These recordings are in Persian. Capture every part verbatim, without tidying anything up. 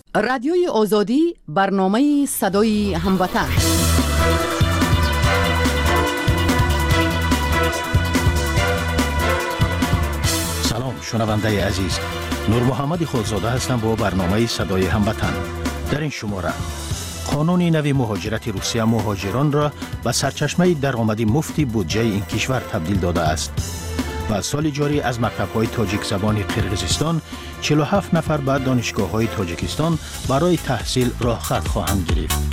رادیوی آزادی برنامه صدای هموطن. سلام شنونده عزیز، نور محمد خودزاده هستم با برنامه صدای هموطن. در این شماره قانون نوی مهاجرت روسیه مهاجران را به سرچشمه درآمد مفتی بودجه این کشور تبدیل داده است. و سال جاری از مکتب‌های تاجیک زبان قرقیزستان چهل و هفت نفر به دانشگاه‌های تاجیکستان برای تحصیل راه خط خواهند گرفت.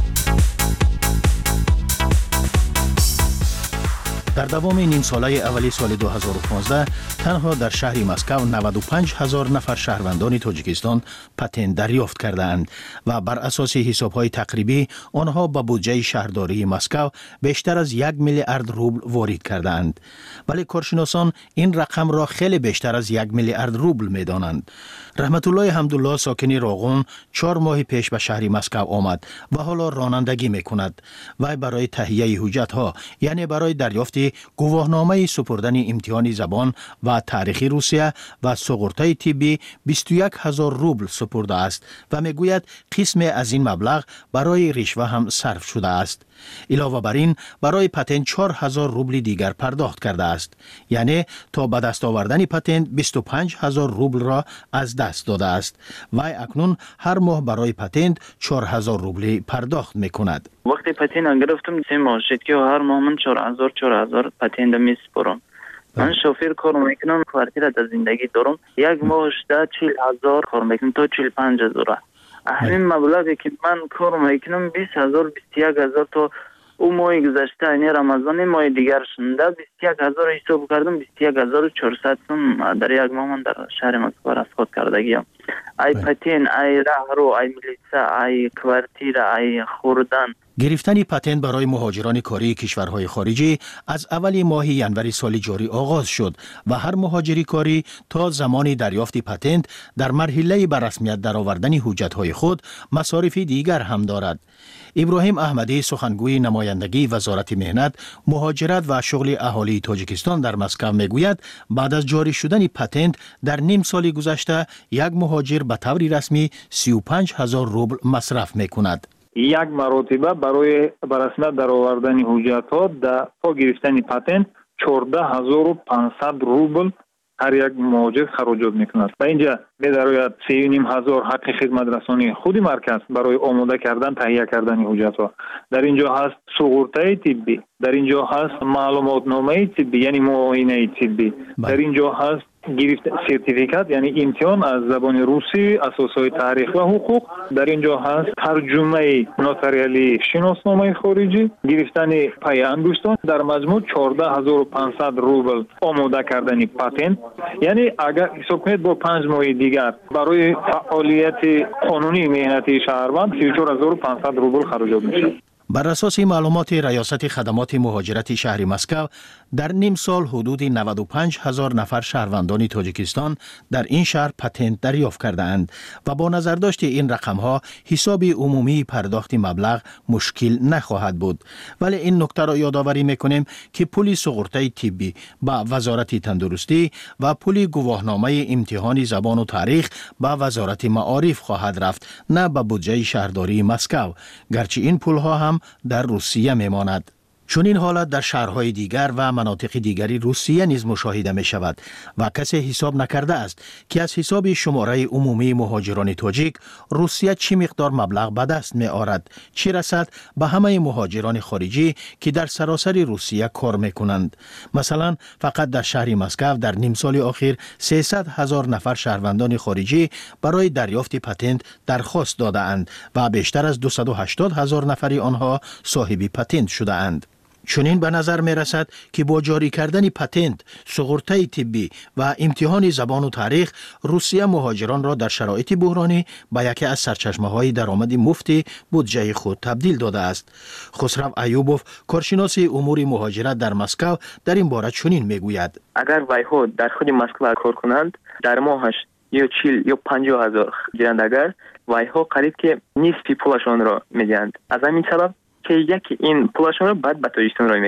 در دوام نیم ساله اولی سال دو هزار و پانزده تنها در شهر مسکو نود و پنج هزار نفر شهروندان تاجیکستان پتنت دریافت کردند و بر اساس حساب‌های تقریبی آنها به بودجه شهرداری مسکو بیشتر از یک میلیارد روبل وارد کردند. ولی کارشناسان این رقم را خیلی بیشتر از یک میلیارد روبل می‌دانند. رحمت الله حمدالله ساکن راغون چهار ماه پیش به شهر مسکو آمد و حالا رانندگی می‌کند. و برای تهیه حجت‌ها یعنی برای دریافت گواهنامه سپردن امتحان زبان و تاریخی روسیه و سقورتای طبی بیست و یک هزار روبل سپرده است و میگوید قسم از این مبلغ برای رشوه هم صرف شده است. علاوه بر این برای پتنت چهار هزار روبل دیگر پرداخت کرده است. یعنی تا به دست آوردن پتنت بیست و پنج هزار روبل را از دست داده است و اکنون هر ماه برای پتنت چهار هزار روبل پرداخت میکند. وقتی پتنت گرفتم سه ماه شد که هر ماه من چهار هزار چهار هزار پتنت میسپرم. من شوفر کار میکنم، کوارتیر در زندگی دارم. یک ماه شده چهل هزار کار میکنم تا چهل و پنج هزار. همین مبلغی که من کار میکنم بیست هزار بیست و یک هزار تا او ماه گذشته این رمضان ماه دیگر شنده بیست و یک هزار حساب کردم. بیست و یک هزار و چهارصد سوم در یک ماه من در شهر مسکو رصد کردگیم. ای پتین، ای راهرو، ای ملیسا، ای کوارتیر، ای خوردن. گرفتن پتنت برای مهاجران کاری کشورهای خارجی از اول ماه ینوری سال جاری آغاز شد و هر مهاجری کاری تا زمان دریافت پتنت در مرحله به رسمیت درآوردن حجت‌های خود مصارف دیگر هم دارد. ابراهیم احمدی سخنگوی نمایندگی وزارت مهنت، مهاجرت و شغل اهالی تاجیکستان در مسکو میگوید بعد از جاری شدن پتنت در نیم سال گذشته یک مهاجر به طور رسمی سی و پنج هزار روبل مصرف میکند. یک مرتبه برای برسمیت در آوردن حجت‌ها در تا گرفتن پتنت چهارده هزار و پانصد روبل هر یک مهاجر خراجات میکند. و اینجا می‌دراید سه و نیم هزار حق خدمت رسانی خود مرکز برای آماده کردن تهیه کردن حجت‌ها. در اینجا هست سقورتای طبی، در اینجا هست معلومات نامه طبی یعنی معاینه طبی، در اینجا هست گرفت سرتیفیکات یعنی امتحان از زبان روسی، اساسهای تاریخ و حقوق، در اینجا هست ترجمه نوتاریالی شناسنامه خارجی، گرفتن پای انگشتان. در مجموع چهارده هزار و پانصد روبل آماده کردن پتنت. یعنی اگر حساب کنید با پنج ماه دیگر برای فعالیت قانونی مهنتی شهروند سی و چهار هزار و پانصد روبل خراجات میشه. بر اساس معلومات ریاست خدمات مهاجرت شهر مسکو در نیم سال حدود نود و پنج هزار نفر شهروندان تاجیکستان در این شهر پتنت دریافت کرده اند و با نظر داشت این رقم ها حساب عمومی پرداخت مبلغ مشکل نخواهد بود. ولی این نکته را یادآوری میکنیم که پول سقورتای طبی با وزارت تندرستی و پول گواهنامه امتحان زبان و تاریخ با وزارت معارف خواهد رفت، نه به بودجه شهرداری مسکو، گرچه این پول ها هم در روسیه میماند. چون این حالت در شهرهای دیگر و مناطق دیگری روسیه نیز مشاهده می شود و کسی حساب نکرده است که از حساب شماره عمومی مهاجران تاجیک روسیه چی مقدار مبلغ به دست می آورد، چی رسد به همه مهاجران خارجی که در سراسر روسیه کار می کنند. مثلا فقط در شهر مسکو در نیم سال اخیر سیصد هزار نفر شهروندان خارجی برای دریافت پتنت درخواست داده اند و بیشتر از دویست و هشتاد هزار نفری آنها صاحب پتنت شده اند. چنین به نظر می رسد که با جاری کردن پتنت، سقورتای طبی و امتحان زبان و تاریخ روسیه مهاجران را در شرایط بحرانی به یکی از سرچشمه‌های درآمد مفتی بودجه خود تبدیل داده است. خسرو ایوبوف کارشناس امور مهاجرت در مسکو در این باره چنین می گوید: اگر وایها در خود مسکو کار کنند در ماهش یا چهل یا پنجاه هزار گیرند، اگر وایها قریب که نصف پولشان را میدهند. از همین سبب که یکی این پولشان را بعد به تاجیکستان رای میکنند.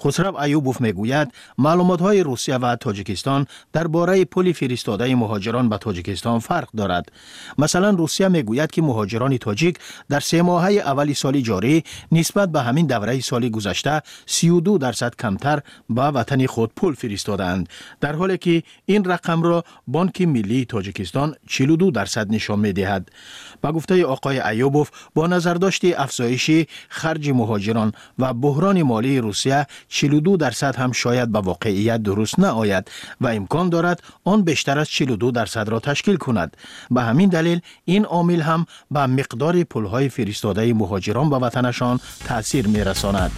خسرو ایوبوف میگوید معلومات‌های روسیه و تاجیکستان درباره پل فرستاده مهاجران به تاجیکستان فرق دارد. مثلا روسیه میگوید که مهاجران تاجیک در سه ماهه اول سال جاری نسبت به همین دوره سال گذشته سی و دو درصد کمتر به وطن خود پول فرستادند، در حالی که این رقم را بانک ملی تاجیکستان چهل و دو درصد نشان می‌دهد. با گفته آقای ایوبوف با نظرداشت افزایش خرج مهاجران و بحران مالی روسیه چهل و دو درصد هم شاید به واقعیت درست نآید و امکان دارد آن بیشتر از چهل و دو درصد را تشکیل کند. به همین دلیل این عامل هم به مقدار پولهای فرستاده مهاجران به وطنشان تأثیر می‌رساند.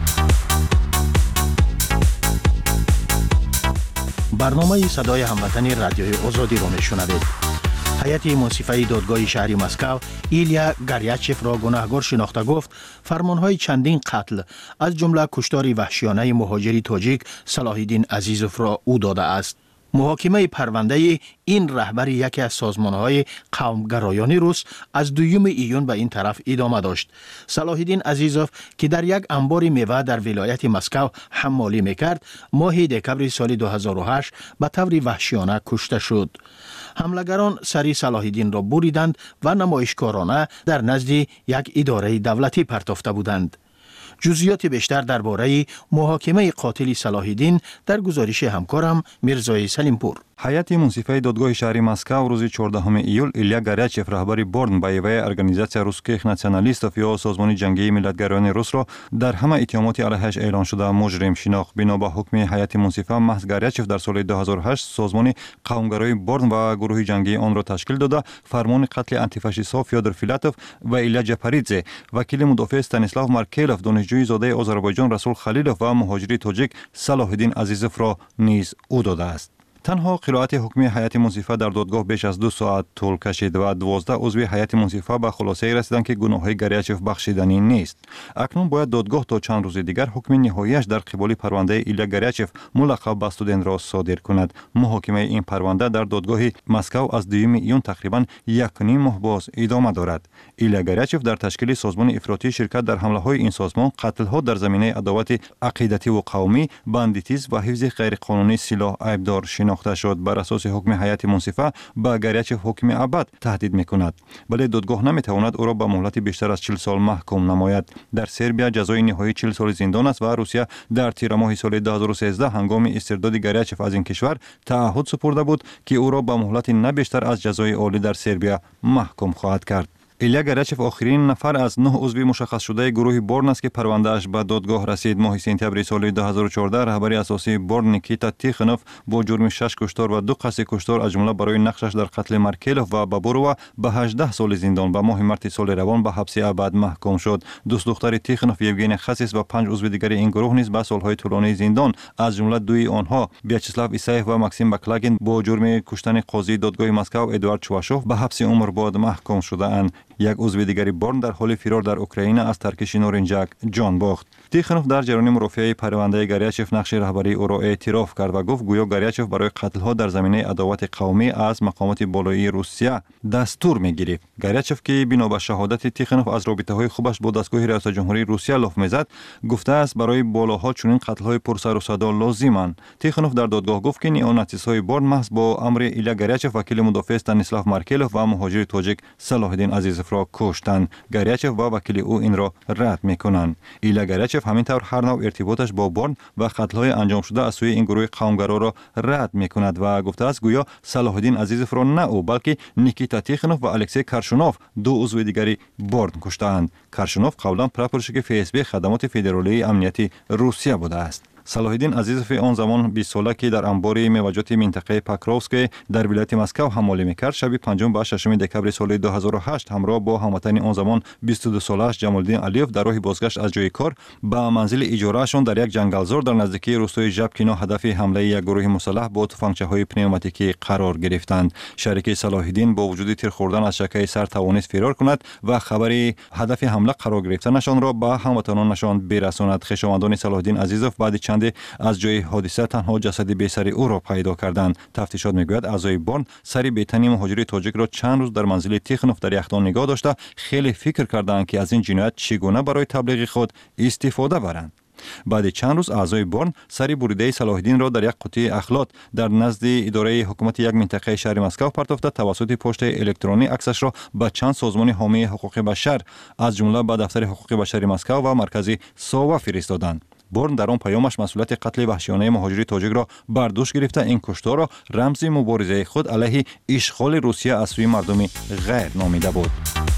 برنامه صدای هموطنی رادیوی آزادی را میشنوید. هیئت منصفه دادگاه شهری مسکو ایلیا گریاچف را گناهکار شناخته گفت فرمانهای چندین قتل از جمله کشتار وحشیانه مهاجری تاجیک صلاح الدین عزیزوف را او داده است. محاکمه پرونده این رهبر یکی از سازمانهای قومگرایان روس از دوم ایون به این طرف ادامه داشت. صلاح الدین عزیزوف که در یک انبار میوه در ولایت مسکو حمالی میکرد، ماه دکمبر سال دو هزار و هشت به طور وحشیانه کشته شد. حملگران سری صلاح الدین را بریدند و نمایشکارانه در نزد یک اداره دولتی پرتافته بودند. جزئیات بیشتر درباره محاکمه قاتل صلاح الدین در گزارش همکارم میرزای سلیمپور. هیئت منصفه دادگاه شهری مسکو روز چهاردهم ایول ایلیا گریاچف رهبر بورن به ایوه ارگانیزاسیا روسکیخ ناسیونالیستов یا سازمان جنگی ملتگرایان روس را در همه اتهامات علیهش اعلان شده مجرم شناخت. بنا به حکم هیئت منصفه محض گریاچف در سال دو هزار و هشت سازمان قومگرای بورن و گروه جنگی آن را تشکیل داده فرمان قتل آنتیفاشیست‌ها فیودور فیلاتوف و ایلیا جپاریدزه، وکیل مدافع استانیسلاو مارکلوف، دانشجوی زاده آذربایجان رسول خلیلوف و مهاجری تاجیک صلاح الدین عزیزوف را نیز او داده است. تنها قرائت حکمی هیئت منصفه در دادگاه بیش از دو ساعت طول کشید و دوازده عضو هیئت منصفه به خلاصه رسیدند که گناه‌های گریاچف بخشیدنی نیست. اکنون باید دادگاه تا چند روز دیگر حکم نهاییش در قبال پرونده ایلیا گریاچف ملقب باستودن را صادر کند. محاکمه این پرونده در دادگاه مسکو از دوم ایون تقریبا یک و نیم ماه باز ادامه دارد. ایلیا گریاچف در تشکیل سازمان افراطی شرکت در حمله‌های این سازمان، قتل‌ها در زمینه عداوت عقیدتی و قومی، باندیتیسم و حفظ غیرقانونی سلاح عیبدار شناخته شد. بر اساس حکم هیئت منصفه به گریاچف حکم ابد تهدید می‌کند، ولی دادگاه نمی‌تواند او را به مهلت بیشتر از چهل سال محکوم نماید. در سربیا جزای نهایی چهل سال زندان است و روسیه در تیر ماه سال دو هزار و سیزده هنگام استرداد گریاچف از این کشور تعهد سپرده بود که او را به مهلت نه بیشتر از جزای عالی در سربیا محکوم خواهد کرد. ایلیا گریاچف آخرین نفر از نه عضو مشخص شده گروه بورن است که پروندهش به دادگاه رسید. ماه سپتامبر سال دو هزار و چهارده رهبر اساسی بورن نیکیتا تیخنوف با جرم شش کشتار و دو قصد کشتار از جمله برای نقشش در قتل مارکلوف و بابوروا به هجده سال زندان و ماه مارس سال روان به حبس ابد محکوم شد. دوست دختر تیخنوف یوگین خسیس و پنج عضو دیگر این گروه نیز به سالهای طولانی زندان از جمله دوی آنها ویاچسلاو ایسایف و ماکسیم بکلاگین با جرم کشتن قاضی دادگاه مسکو ادوارد چواشوف به حبس عمر بعد محکوم شده‌اند. یک عضو دیگری بورن در حال فرار در اوکراین از ترکش نورنجک جان باخت. تیخنوف در جریان مرافعه پرونده گریاچف نقش رهبری او را اعتراف کرد و گفت گویا گریاچف برای قتل‌ها در زمینه عداوت قومی از مقامات بالایی روسیه دستور می‌گرفت. گریاچف که بنا به شهادت تیخنوف از رابطه‌های خوبش با دستگاه ریاست جمهوری روسیه لاف می‌زد، گفته است برای بالاها چنین قتل‌های پرسر و صدا لازمند. تیخنوف در دادگاه گفت که نیوناتیست‌های بورن محض با امر ایلیا گریاچف وکیل مدافع استانیسلاو مارکلوف و مهاجر تاجیک صلاح الدین عزیزوف را کشتند. گریاچف و وکیل او این را رد می‌کنند. ایلیا گریاچف همینطور هر نوع ارتباطش با بورن و قتل‌های انجام شده از سوی این گروه قومگرا را رد می‌کند و گفته است گویا صلاح الدین عزیزوف را نه او بلکه نیکیتا تیخنوف و الکسی کارشونوف دو عضو دیگری بورن کشتند. کارشونوف قبلا پراپورشچیک اف اس بی خدمات فدرالی امنیتی روسیه بوده است. صلاح الدین عزیزوف آن زمان بیست ساله که در انبار میوه‌جات منطقه پاکروفسک در ولایت مسکو حمالی میکرد، شب پنجم و ششم دکمبر سال دو هزار و هشت همراه با هموطن آن زمان بیست و دو ساله‌اش جمال‌الدین علیوف در راه بازگشت از جای کار به منزل اجاره‌شان در یک جنگلزار در نزدیکی روستای ژبکینا هدف حمله یک گروه مسلح با تفنگچه‌های پنوماتیکی قرار گرفتند. شریک صلاح الدین با وجود تیر خوردن از شکه سر توانست فرار کند و خبری هدف حمله قرار گرفتنشان را به هموطنانشان برساند. خویشاوندان صلاح الدین عزیزوف بعد چند از جای حادثه تنها جسد بی‌سر او را پیدا کردند. تفتیشات میگوید اعضای بورن سری بی‌تنی مهاجر تاجیک را چند روز در منزل تیخنوف در یخدان نگاه داشته خیلی فکر کردند که از این جنایت چگونه برای تبلیغ خود استفاده برند. بعد چند روز اعضای بورن سری بریده صلاح الدین را در یک قوطی اخلات در نزد اداره حکومت یک منطقه شهر مسکو پرتافته توسط پشت الکترونی عکسش را به چند سازمان حامی حقوق بشر از جمله به دفتر حقوق بشر مسکو و مرکز ساوا فرستادند. بورن در آن پیامش مسئولیت قتل وحشیانه مهاجر تاجیک را بر دوش گرفته این کشتار را رمز مبارزه خود علیه اشغال روسیه از سوی مردم غیر نامیده بود.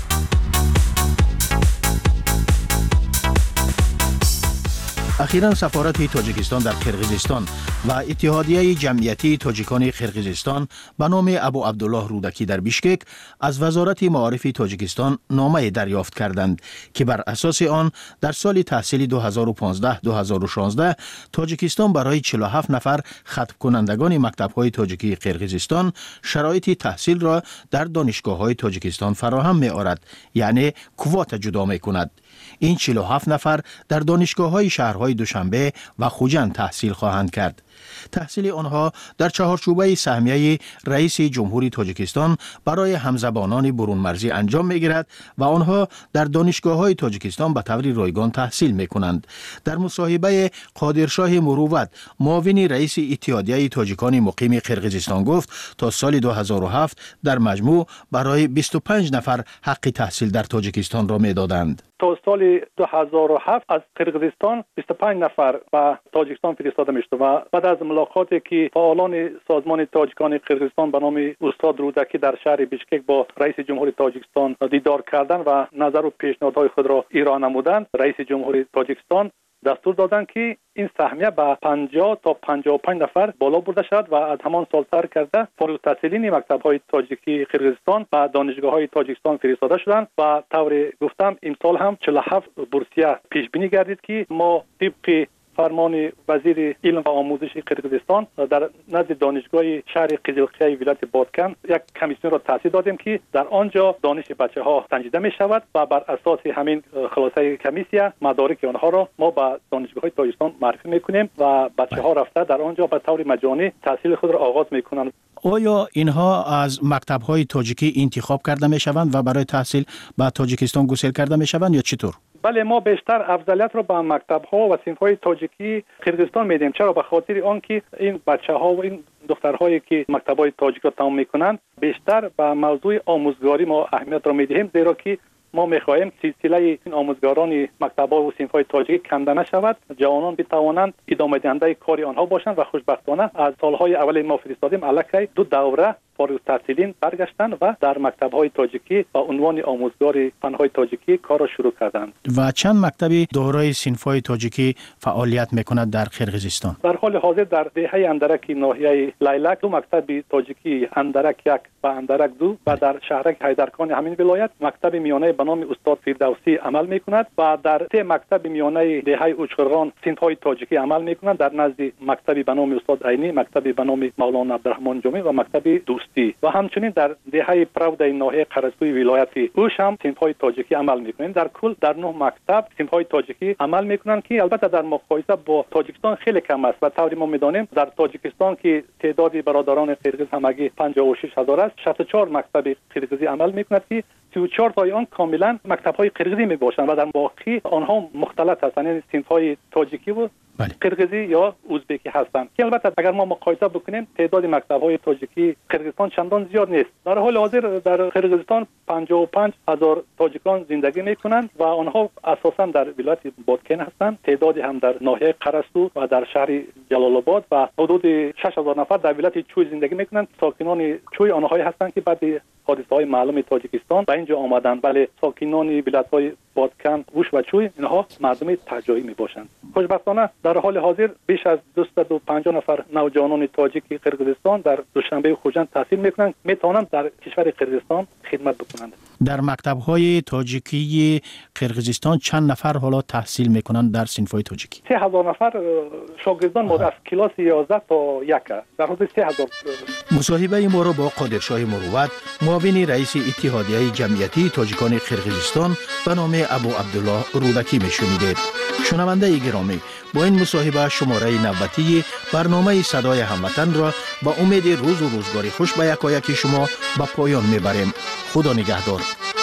اخیراً سفارت تاجیکستان در قرقیزستان و اتحادیه جمعیتی تاجیکان قرقیزستان به نام ابو عبدالله رودکی در بیشکک از وزارت معارف تاجیکستان نامه دریافت کردند که بر اساس آن در سال تحصیلی دو هزار و پانزده دو هزار و شانزده تاجیکستان برای چهل و هفت نفر ختم کنندگان مکتب‌های تاجیکی قرقیزستان شرایط تحصیل را در دانشگاه‌های تاجیکستان فراهم می‌آورد، یعنی کوات جدا می‌کند. این چهل و هفت نفر در دانشگاه‌های شهرهای دوشنبه و خوجند تحصیل خواهند کرد. تحصیل آنها در چهارچوبه سهمیه رئیس جمهوری تاجیکستان برای همزبانان برون مرزی انجام می‌گیرد و آنها در دانشگاه‌های تاجیکستان به طور رایگان تحصیل می‌کنند. در مصاحبه قادرشاه مروت، معاون رئیس اتحادیه تاجیکان مقیم قرقیزستان گفت تا سال دو هزار و هفت در مجموع برای بیست و پنج نفر حق تحصیل در تاجیکستان را می‌دادند. تا سال دو هزار و هفت از قرقیزستان بیست و پنج نفر به تاجیکستان فرستاده میشد و بعد از ملاقاتی که فعالان سازمان تاجیکان قرقیزستان به نام استاد رودکی در شهر بیشکک با رئیس جمهوری تاجیکستان دیدار کردند و نظر و پیشنهادهای خود را ایران نمودند، رئیس جمهوری تاجیکستان دستور دادند که این سهمیه به پنجاه تا پنجاه و پنج نفر بالا برده شد و از همان سال سر کرده فارغ التحصیلین مکتب‌های تاجیکی قرقیزستان به دانشگاه‌های تاجیکستان فرستاده شدند و طور گفتم امسال هم چهل و هفت بورسیه پیش بینی گردید که ما طبق فرمان وزیر علم و آموزش قرقیزستان در نزد دانشگاه شهر قزلقیه ولایت بادکن یک کمیسیون را تأسیس دادیم که در آنجا دانش بچه‌ها سنجیده می شود و بر اساس همین خلاصه کمیسیون مدارک آنها را ما به دانشگاه‌های تاجیکستان معرفی می‌کنیم و بچه‌ها رفته در آنجا به طور مجانی تحصیل خود را آغاز می‌کنند. آیا اینها از مکتب‌های تاجیکی انتخاب کرده می‌شوند و برای تحصیل به تاجیکستان گسیل کرده می‌شوند یا چطور؟ بله، ما بیشتر افضلیت رو به مکتب‌ها و صنف‌های تاجیکی قرقیزستان میدیم. چرا؟ به خاطر آنکه این بچه‌ها و این دخترهایی که مکتب‌های تاجیک را تمام می‌کنند بیشتر به موضوع آموزگاری ما اهمیت را می‌دهیم، زیرا که ما می‌خواهیم سلسله این آموزگاران مکتب‌ها و صنف‌های تاجیکی کنده نشود، جوانان بتوانند ادامه دهنده کار آنها باشند و خوشبختانه از سال‌های اول ما فرستادیم الکی دو دوره فارغ التحصیلین برگشتند و در مکتب‌های تاجیکی با عنوان آموزگار فن‌های تاجیکی کار را شروع کردند. و چند مکتبی دارای صنف‌های تاجیکی فعالیت می‌کند در قرقیزستان؟ در حال حاضر در دهه اندرک ناحیه لیلک دو مکتب تاجیکی، اندرک یک و اندرک دو و در شهرک حیدرخان همین ولایت مکتب میانه به نام استاد فردوسی عمل می‌کند و در سه مکتب میانه دهه اوچخران صنف‌های تاجیکی عمل می‌کنند در نزد مکتبی به نام استاد عینی، مکتبی به نام مولانا عبدالرحمن جامی و مکتب دوست و همچنین در دهه پراودای ناحیه قرسوی ولایت اوش هم صنف‌های تاجیکی عمل می‌کنند. در کل در نه مکتب صنف‌های تاجیکی عمل می‌کنند که البته در مقایسه با تاجیکستان خیلی کم است و طوری ما می‌دانیم در تاجیکستان که تعداد برادران قرقیز همگی پنجاه و شش هزار است، شصت و چهار مکتب قرقیزی عمل می‌کند که سی و چهار تای آن کاملا مکتب‌های قرقیزی میباشند و در باقی آنها مختلط هستند، یعنی صنف‌های تاجیکی و بله. قرقیزی یا ازبکی هستند که البته اگر ما مقایسه بکنیم تعداد مکتب‌های تاجیکی قرقیزستان چندان زیاد نیست. در حال حاضر در قرقیزستان پنجاه و پنج هزار تاجیکان زندگی میکنند و آنها اساساً در ولایت بادکن هستند، تعدادی هم در ناحیه قرسو و در شهر جلال آباد و حدود شش هزار نفر در ولایت چوی زندگی میکنند. ساکنان چوی آنهایی هستند که بعد حادثه‌های معلوم تاجیکستان به اینجا آمدند، ولی ساکنان ولایت‌های بادکن، ووش و چوی اینها مردم تجایی میباشند. خوشبختانه در حال حاضر بیش از دویست و پنجاه نفر نوجوانان تاجیک قرقیزستان در دوشنبه خوجند تحصیل میکنند، میتوانند در کشور قرقیزستان خدمت بکنند. در مکتب‌های تاجیکی قرقیزستان چند نفر حالا تحصیل میکنند در صنف‌های تاجیکی؟ سه هزار نفر شاگردان ما از کلاس یازده تا یک در حدود سه هزار. مصاحبه ما را با قادرشاه مروت، معاون رئیس اتحادیه جمعیتی تاجیکان قرقیزستان به نام ابو عبدالله رودکی میشنیدید. شنونده گرامی، با این مصاحبه شماره نوبتی برنامه صدای هموطن را با امید روز و روزگاری خوش به یکایک شما به پایان میبریم. خدا نگهدار.